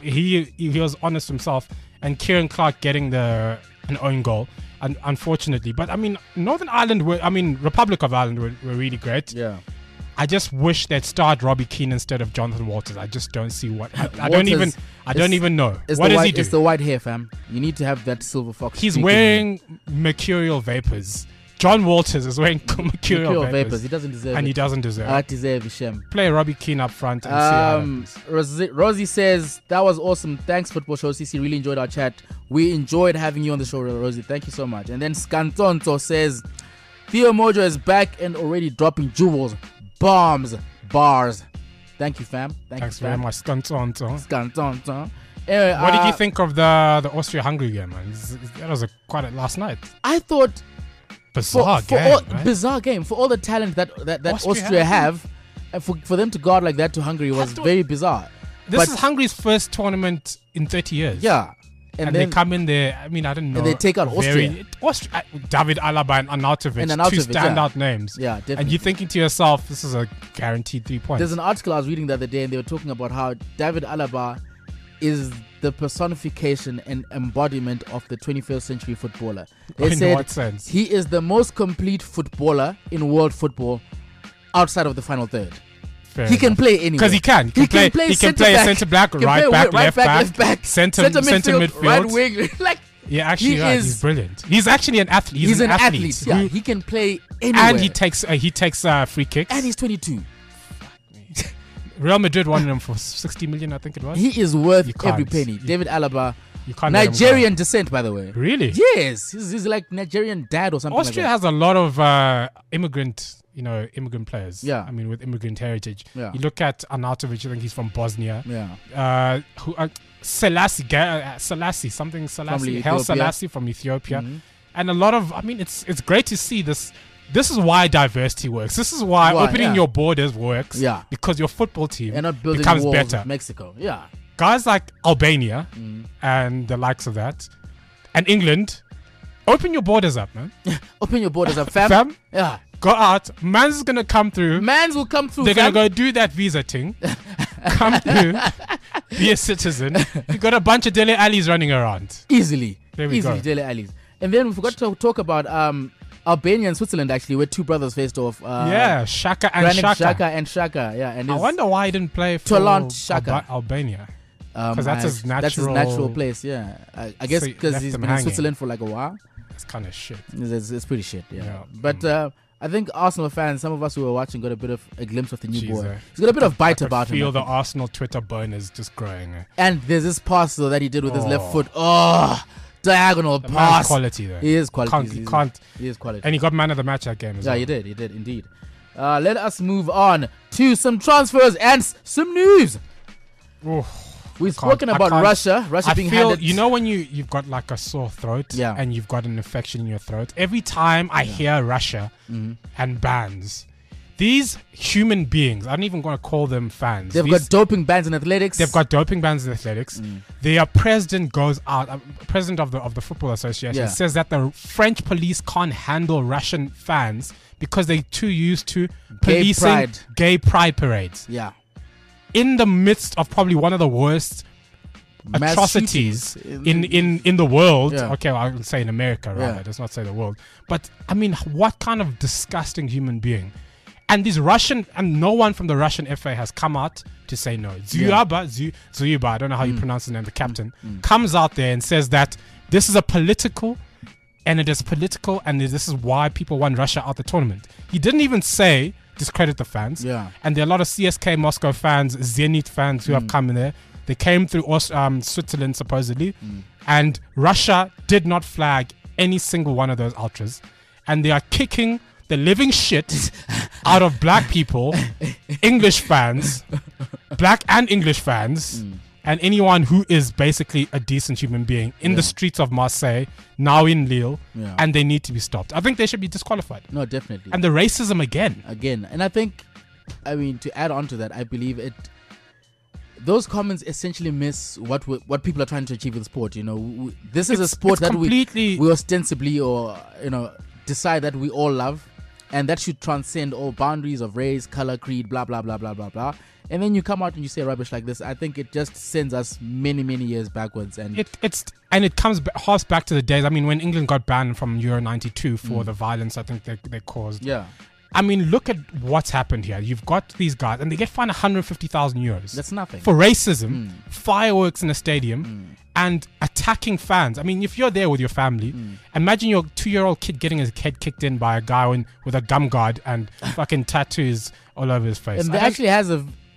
He was honest himself. And Kieran Clark getting an own goal, and unfortunately. But Northern Ireland Republic of Ireland were really great. Yeah. I just wish they'd start Robbie Keane instead of Jonathan Walters. I just don't see what. I don't even know. What does he do? It's the white hair, fam. You need to have that silver fox. He's wearing mercurial vapors. John Walters is wearing mercurial vapors. He doesn't deserve it. And he doesn't deserve it. I deserve Shem. Play Robbie Keane up front and see how Rosie says, that was awesome. Thanks, Football Show. CC, really enjoyed our chat. We enjoyed having you on the show, Rosie. Thank you so much. And then Scantonto says, Theo Mojo is back and already dropping jewels, bombs, bars. Thank you, fam. Thanks very much, Scantonto. Anyway, what did you think of the Austria-Hungary game, man? That was quite last night. I thought... Bizarre game. For all the talent that Austria have, and for them to guard like that to Hungary was very bizarre. This is Hungary's first tournament in 30 years. Yeah. And they come in there, I don't know. And they take out Austria. David Alaba and Arnautovic, two standout names. Yeah, definitely. And you're thinking to yourself, this is a guaranteed 3 points. There's an article I was reading the other day, and they were talking about how David Alaba is the personification and embodiment of the 21st century footballer. They in said what sense? He is the most complete footballer in world football outside of the final third. He can play anywhere. Because he can play centre back, right back, left back, centre midfield, right wing. Yeah, actually, he's brilliant. He's actually an athlete. He's an athlete. Yeah, he can play anywhere. And he takes free kicks. And he's 22. Real Madrid wanted him for 60 million, I think it was. He is worth every penny. David Alaba, Nigerian descent, by the way. Really? Yes, he's like Nigerian dad or something. Austria has a lot of immigrant players. Yeah, with immigrant heritage. Yeah. You look at Arnautovic, I think he's from Bosnia. Yeah. Selassie, Haile Ethiopia. Selassie from Ethiopia, and a lot of. I mean, it's great to see this. This is why diversity works. This is why opening your borders works. Yeah. Because your football team And not building becomes walls better. with Mexico. Yeah. Guys like Albania and the likes of that, and England, open your borders up, man. Open your borders up, fam. Fam, Yeah. go out. Man's gonna come through. Mans will come through. They're fam. gonna go do that visa thing. Come through. Be a citizen. You got a bunch of Dele Allis running around. Easily. There we Easily, go. Dele Allis. And then we forgot to talk about Albania and Switzerland, actually, where two brothers faced off. Yeah, Shaka and Granit Shaka. Xhaka and Shaka. Yeah. And I his- wonder why he didn't play for Tolant Xhaka. Albania. Because that's his That's his natural place, yeah. I guess So he because left he's them been in hanging. Switzerland for like a while. It's kind of shit. It's pretty shit, yeah. Yeah. But I think Arsenal fans, some of us who were watching, got a bit of a glimpse of the new Jeez, boy. He's got a bit of bite I about him. feel I the think. Arsenal Twitter bonus just growing. And there's this pass though that he did with his left Oh. foot. Oh, diagonal The man's pass. quality though. He is quality. He can't. He is quality. And he got man of the match that game as Yeah, well. he did indeed. Let us move on to some transfers and some news. Oof. We've I can't- spoken I about can't- Russia I being feel, handed. you know, when you've got like a sore throat Yeah. and you've got an infection in your throat, every time I hear Russia and bans, these human beings, I don't even want to call them fans. They've got doping bans in athletics. They've got doping bans in athletics. Their president goes out, president of the Football Association, Yeah. says that the French police can't handle Russian fans because they're too used to policing gay pride parades. Yeah. In the midst of probably one of the worst Mass atrocities shootings in the world. Yeah. Okay, well, I would say in America, rather. Yeah. Let's not say the world. But I mean, what kind of disgusting human being? And these Russian, and no one from the Russian FA has come out to say no. Zuyaba, I don't know how you pronounce his name, the captain, comes out there and says that this is a political, and it is political, and this is why people want Russia out the tournament. He didn't even say discredit the fans. Yeah. And there are a lot of CSK Moscow fans, Zenit fans who have come in there. They came through Switzerland supposedly, and Russia did not flag any single one of those ultras, and they are kicking the living shit out of black people, English fans, black and English fans, and anyone who is basically a decent human being in the streets of Marseille, now in Lille, and they need to be stopped. I think they should be disqualified. No, definitely. And the racism again. And I think, I mean, to add on to that, I believe those comments essentially miss what people are trying to achieve with sport. You know, this is a sport that we ostensibly decide that we all love, and that should transcend all boundaries of race, color, creed, blah blah blah blah blah blah. And then you come out and you say rubbish like this. I think it just sends us many years backwards. And it harks back to the days. I mean, when England got banned from Euro '92 for the violence I think they caused. Yeah. I mean, look at what's happened here. You've got these guys, and they get fined 150,000 euros. That's nothing. For racism, fireworks in a stadium, and attacking fans. I mean, if you're there with your family, imagine your 2-year-old kid getting his head kicked in by a guy with a gum guard and fucking tattoos all over his face. And there actually has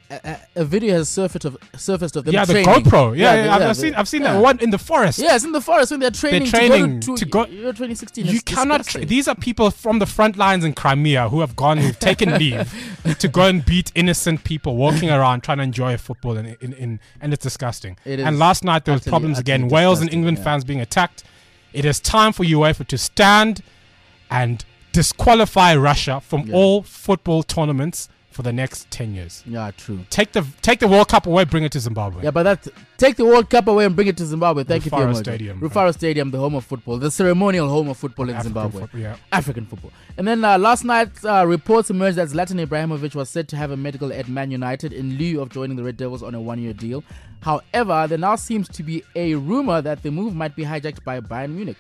a video has surfaced of them the training. GoPro. I've seen that one in the forest. Yeah, it's in the forest when they're training. To go. Euro 2016. You cannot. These are people from the front lines in Crimea who've taken leave to go and beat innocent people walking around trying to enjoy football, and it's disgusting. It is and last night there was problems again. Wales and England fans being attacked. It is time for UEFA to stand and disqualify Russia from all football tournaments for the next 10 years. Yeah, true. Take the World Cup away, bring it to Zimbabwe. Yeah, but take the World Cup away and bring it to Zimbabwe. Thank you for your Stadium. Rufaro Stadium, the home of football, the ceremonial home of football in Zimbabwe. African football. And then last night, reports emerged that Zlatan Ibrahimovic was said to have a medical at Man United in lieu of joining the Red Devils on a 1-year deal. However, there now seems to be a rumor that the move might be hijacked by Bayern Munich.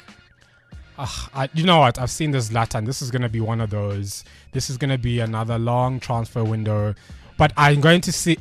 You know what? I've seen this Zlatan. This is going to be one of those. This is going to be another long transfer window. But I'm going to see.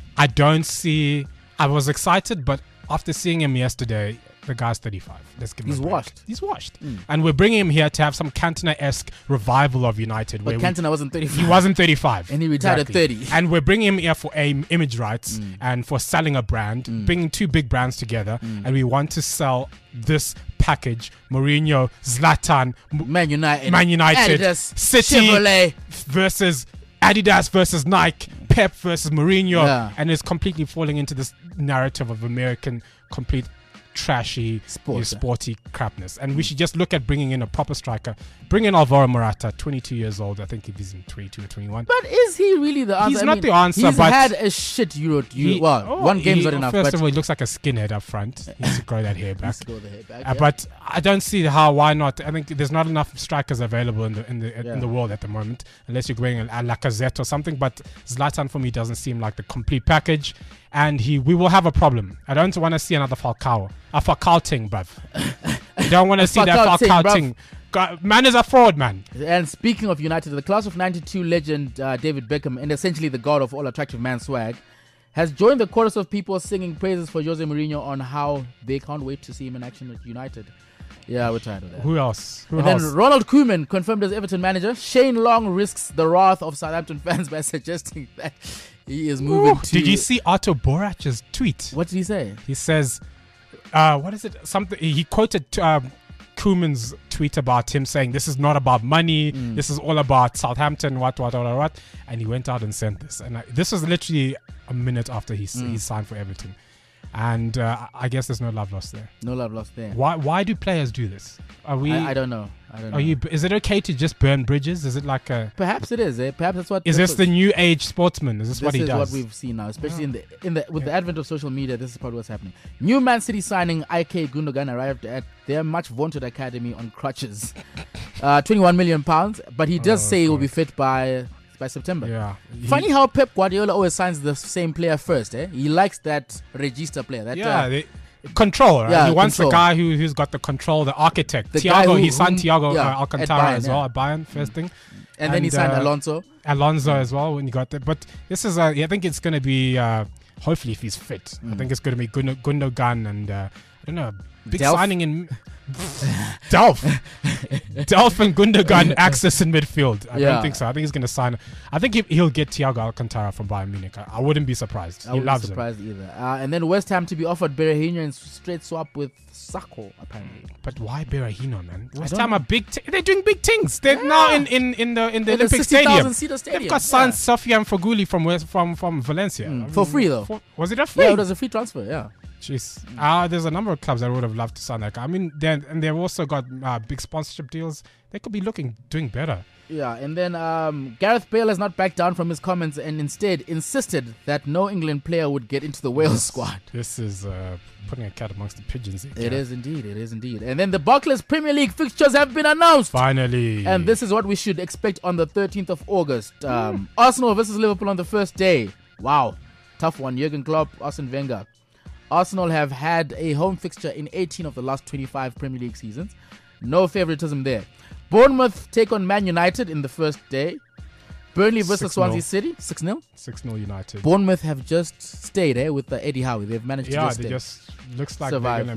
I was excited, but after seeing him yesterday, the guy's 35. Let's give him a break. He's washed. And we're bringing him here to have some Cantona-esque revival of United. But Cantona wasn't 35. He wasn't 35. And he retired at 30. And we're bringing him here for image rights and for selling a brand, bringing two big brands together. And we want to sell this package: Mourinho, Zlatan, Man United, Adidas, City Chevrolet versus Adidas versus Nike, Pep versus Mourinho, and it's completely falling into this narrative of American complete trashy, sporty crapness. And we should just look at bringing in a proper striker. Bring in Alvaro Morata, 22 years old. I think he's in 22 or 21. But is he really the answer? He's not the answer. He's but had a shit Euro. One game's not enough. First of all, he looks like a skinhead up front. He needs to grow that hair back. Yeah. But I don't see why not. I think there's not enough strikers available in the world at the moment, unless you're going a Lacazette or something. But Zlatan for me doesn't seem like the complete package, and we will have a problem. I don't want to see another Falcao. A Falcao ting, bruv. I don't want to see that Falcao ting. Man is a fraud, man. And speaking of United, the class of 92 legend David Beckham, and essentially the god of all attractive man swag, has joined the chorus of people singing praises for Jose Mourinho on how they can't wait to see him in action at United. Yeah, we're tired of that. Who else? Then Ronald Koeman, confirmed as Everton manager. Shane Long risks the wrath of Southampton fans by suggesting that he is moving to... Did you see Otto Borach's tweet? What did he say? He says, what is it? Something. He quoted Koeman's tweet about him saying, this is not about money. This is all about Southampton, what. And he went out and sent this. And this was literally a minute after he signed for Everton. And I guess there's no love lost there. No love lost there. Why do players do this? Are we? I don't know. Is it okay to just burn bridges? Is it like a? Perhaps it is. Perhaps that's what. Is this the new age sportsman? Is this what he does? This is what we've seen now, especially with the advent of social media. This is probably what's happening. New Man City signing IK Gundogan arrived at their much vaunted academy on crutches, £21 million. But he does say he will be fit by September. Yeah. Funny how Pep Guardiola always signs the same player first. He likes that register player. Control, right? Yeah, he wants control. the guy who's got the control, the architect. Thiago, he signed Thiago Alcantara as well at Bayern, first thing. And then he signed Alonso as well when he got there. But this is, I think it's going to be, hopefully if he's fit, I think it's going to be Gundogan and, I don't know, big signing in Delph and Gundogan access in midfield. I don't think so. I think he's going to sign. I think he'll get Thiago Alcantara from Bayern Munich. I wouldn't be surprised. He loves him. I wouldn't be surprised either. And then West Ham to be offered Berahino in straight swap with Sacco, apparently. But why Berahino, man? West Ham are big. They're doing big things. They're now in the Olympic Stadium. They've got signed Sofiane Feghouli from Valencia for free though. Was it a free? Yeah, it was a free transfer. Yeah. Jeez. There's a number of clubs that would have loved to sign that guy. I mean, they've also got big sponsorship deals. They could be doing better. Yeah, and then Gareth Bale has not backed down from his comments and instead insisted that no England player would get into the Wales squad. This is putting a cat amongst the pigeons. It is indeed. And then the Barclays Premier League fixtures have been announced. Finally. And this is what we should expect on the 13th of August. Arsenal versus Liverpool on the first day. Wow. Tough one. Jurgen Klopp, Arsene Wenger. Arsenal have had a home fixture in 18 of the last 25 Premier League seasons. No favoritism there. Bournemouth take on Man United in the first day. Burnley versus Swansea City, 6-0. 6-0 United. Bournemouth have just stayed with Eddie Howe. They've managed to just looks like survive.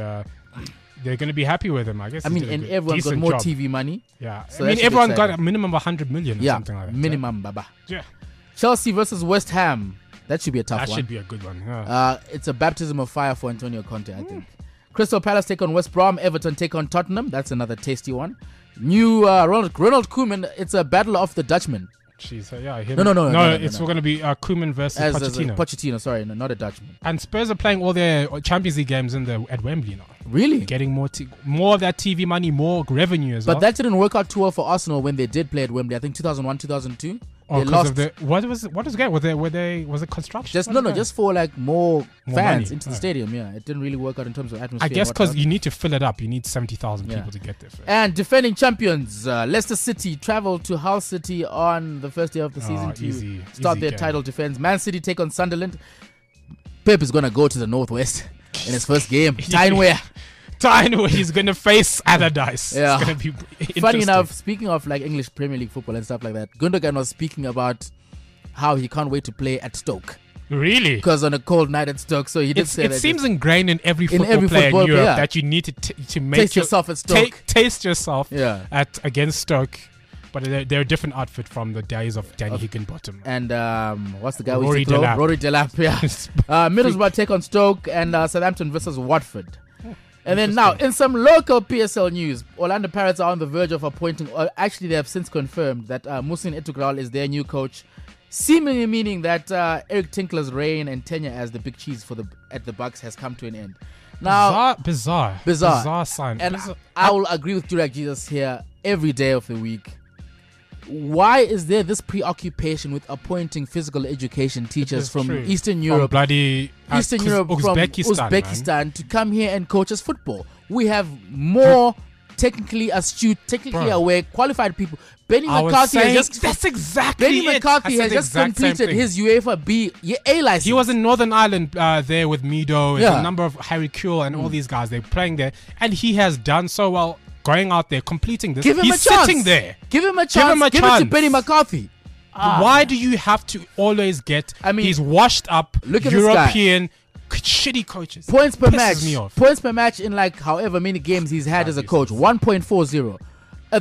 They're going to be happy with him, I guess. I mean, and everyone's got more TV money. Yeah. So everyone got a minimum of 100 million or something like that. Minimum, baba. Yeah. Chelsea versus West Ham. That should be a tough one. That should be a good one. Yeah. It's a baptism of fire for Antonio Conte, I think. Crystal Palace take on West Brom. Everton take on Tottenham. That's another tasty one. New Ronald Koeman. It's a battle of the Dutchmen. Jeez, yeah. No. It's going to be Koeman versus Pochettino. Pochettino, sorry, not a Dutchman. And Spurs are playing all their Champions League games at Wembley now. Really? Getting more of that TV money, more revenue as well. But that didn't work out too well for Arsenal when they did play at Wembley. I think 2001, 2002. They lost. What was the game? Was it construction? Just for like more fans into the stadium. Yeah, it didn't really work out in terms of atmosphere. I guess because you need to fill it up. You need 70,000 people to get there. First. And defending champions Leicester City travel to Hull City on the first day of the season to start their title defense. Man City take on Sunderland. Pep is gonna go to the Northwest in his first game. Tyne-Wear. He's going to face Allardyce. Yeah. It's going to be interesting. Funny enough, speaking of like English Premier League football and stuff like that, Gundogan was speaking about how he can't wait to play at Stoke. Really? Because on a cold night at Stoke, so he did say that. It seems ingrained in every football player in Europe that you need to make taste yourself at Stoke. Taste yourself against Stoke. But they're a different outfit from the days of Danny Higginbottom. And what's the guy? Rory Delap. Rory Delap, yeah. Middlesbrough take on Stoke and Southampton versus Watford. And then now, in some local PSL news, Orlando Pirates are on the verge of appointing, or actually they have since confirmed that Muhsin Etugral is their new coach. seemingly meaning that Eric Tinkler's reign and tenure as the big cheese at the Bucks has come to an end. Now, bizarre sign. And I will agree with Durak Jesus here every day of the week. Why is there this preoccupation with appointing physical education teachers from Eastern Europe, from Uzbekistan to come here and coach us football? We have more technically astute, technically aware, qualified people. Benny McCarthy has just completed his UEFA A license. He was in Northern Ireland there with Mido and a number of Harry Kuehl and all these guys. They're playing there, and he has done so well going out there, completing this. Give him a chance. Sitting there. Give him a chance. Give it to Benny McCarthy. Why do you have to always get these washed up European shitty coaches? Points per match in like however many games he's had as a coach. 1.40. A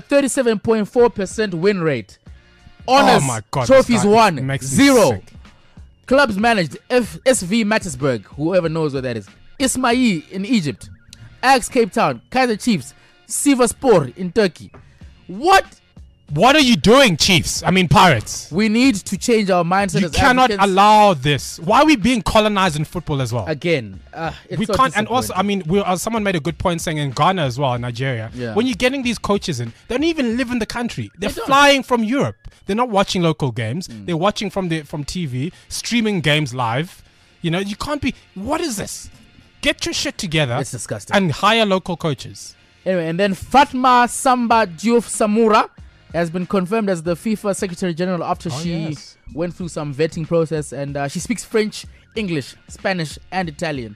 37.4% win rate. Honors, trophies won, 0. Clubs managed, SV Mattersburg, whoever knows where that is. Ismail in Egypt. Ajax Cape Town, Kaizer Chiefs, Sivasspor in Turkey. What are you doing, Chiefs? I mean, Pirates. We need to change our mindset. You cannot allow this. Why are we being colonized in football as well? Again, we can't. And also, I mean, someone made a good point saying in Ghana as well, Nigeria, when you're getting these coaches in, they don't even live in the country. They're flying from Europe. They're not watching local games. They're watching from TV, streaming games live. You know, you can't be. What is this? Get your shit together. It's disgusting. And hire local coaches. Anyway, and then Fatma Samba Diouf Samura has been confirmed as the FIFA Secretary General after she went through some vetting process, and she speaks French, English, Spanish, and Italian.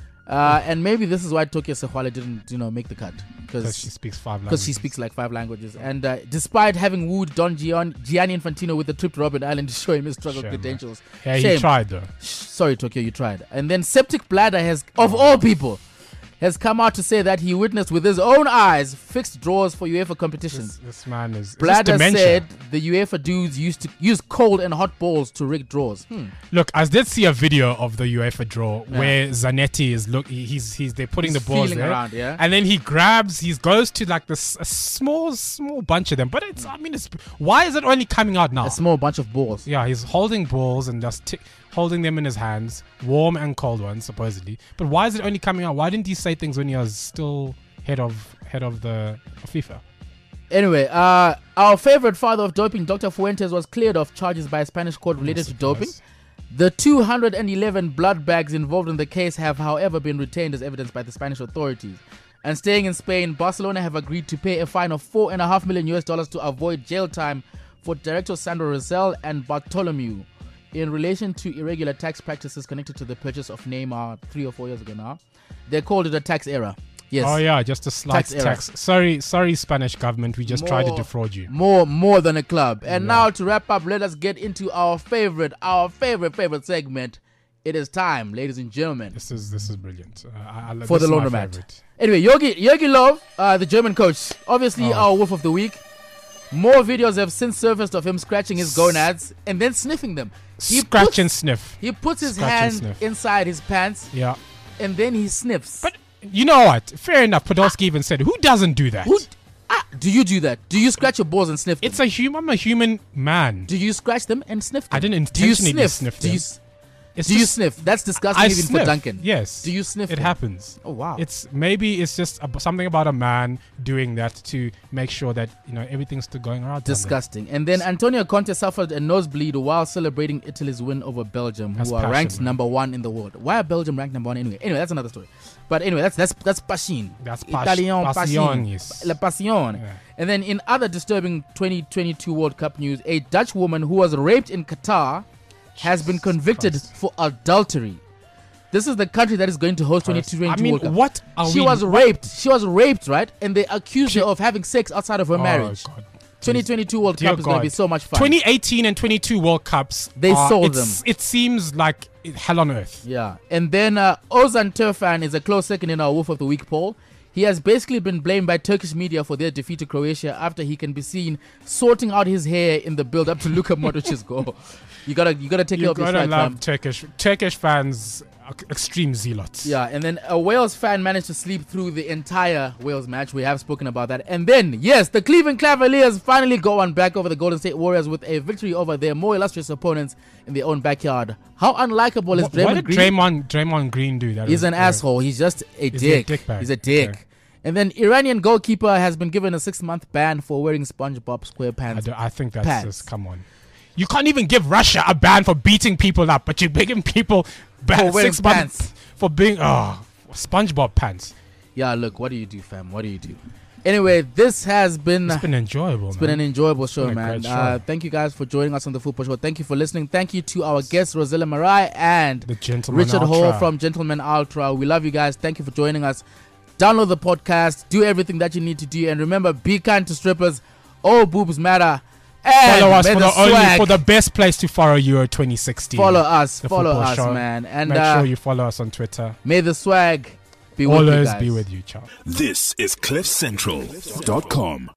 And maybe this is why Tokyo Sehwala didn't, make the cut, because she speaks 5 languages. Because she speaks like 5 languages, and despite having wooed Don Gianni Infantino with the trip to Robben Island to show him his struggle credentials, he tried though. Sorry, Tokyo, you tried. And then Septic Bladder has, of all people, has come out to say that he witnessed with his own eyes fixed draws for UEFA competitions. This man is Bladder said the UEFA dudes used to use cold and hot balls to rig draws. Look, I did see a video of the UEFA draw where Zanetti is they're putting the balls there, around, and then he goes to like this a small bunch of them. But it's why is it only coming out now? A small bunch of balls. Yeah, he's holding balls and just holding them in his hands, warm and cold ones supposedly. But why is it only coming out? Why didn't he say things when he was still head of the FIFA? Anyway, our favorite father of doping, Dr. Fuentes, was cleared of charges by a Spanish court related to doping. The 211 blood bags involved in the case have, however, been retained as evidence by the Spanish authorities. And staying in Spain, Barcelona have agreed to pay a fine of $4.5 million to avoid jail time for director Sandro Rosell and Bartolomeu in relation to irregular tax practices connected to the purchase of Neymar 3 or 4 years ago now. They called it a tax error. Yes. Oh yeah, just a slight tax. Sorry, Spanish government. We just tried to defraud you. More than a club. And now to wrap up, let us get into our favorite segment. It is time, ladies and gentlemen. This is brilliant. For the laundromat. Anyway, Yogi Löw, the German coach, obviously our wolf of the week. More videos have since surfaced of him scratching his gonads and then sniffing them. Scratch and sniff. He puts his hand inside his pants. Yeah. And then he sniffs. But you know what? Fair enough. Podolski even said, who doesn't do that? Do you do that? Do you scratch your balls and sniff them? I'm a human man. Do you scratch them and sniff them? I didn't intentionally sniff them. Do you sniff? That's disgusting even for Duncan. Yes. Do you sniff? It happens. Oh wow. It's just something about a man doing that to make sure that everything's still going around. Disgusting. And then Antonio Conte suffered a nosebleed while celebrating Italy's win over Belgium, who are ranked number 1 in the world. Why are Belgium ranked number 1 anyway? Anyway, that's another story. But anyway, that's passion. That's Italian passion. Yes. La passion. Yeah. And then in other disturbing 2022 World Cup news, a Dutch woman who was raped in Qatar has been convicted for adultery. This is the country that is going to host 2022 World Cup. What? She was raped, right? And they accused her of having sex outside of her marriage. God. 2022 World Cup is going to be so much fun. 2018 and 22 World Cups. They sold them. It seems like hell on earth. Yeah. And then Ozan Tufan is a close second in our Wolf of the Week poll. He has basically been blamed by Turkish media for their defeat to Croatia after he can be seen sorting out his hair in the build-up to Luka Modric's goal. You gotta take care of your flag, love Turkish fans. extreme zealots. Yeah, and then a Wales fan managed to sleep through the entire Wales match. We have spoken about that. And then, yes, the Cleveland Cavaliers finally go on back over the Golden State Warriors with a victory over their more illustrious opponents in their own backyard. How unlikable is Draymond What did Green? Draymond Green do? He's an asshole. He's just a dick. He's a dick. Okay. And then Iranian goalkeeper has been given a 6-month ban for wearing SpongeBob SquarePants. I think that's pants. just, come on. You can't even give Russia a ban for beating people up, but you're giving people For wearing 6 months for being SpongeBob pants. Yeah, look, what do you do, fam? What do you do? Anyway, this has been... It's been enjoyable, It's been an enjoyable show, been a man. great show. Thank you guys for joining us on the Football Show. Thank you for listening. Thank you to our guests, Rosella Marai and The Gentleman Richard Ultra. Hall from Gentleman Ultra. We love you guys. Thank you for joining us. Download the podcast. Do everything that you need to do. And remember, be kind to strippers. All boobs matter. And Follow us may for the swag for the best place to follow Euro 2016. follow us. The Follow Football us, Show. man. And Make sure you follow us on Twitter. may the swag be with you Always guys. be with you, child. This is CliffCentral.com.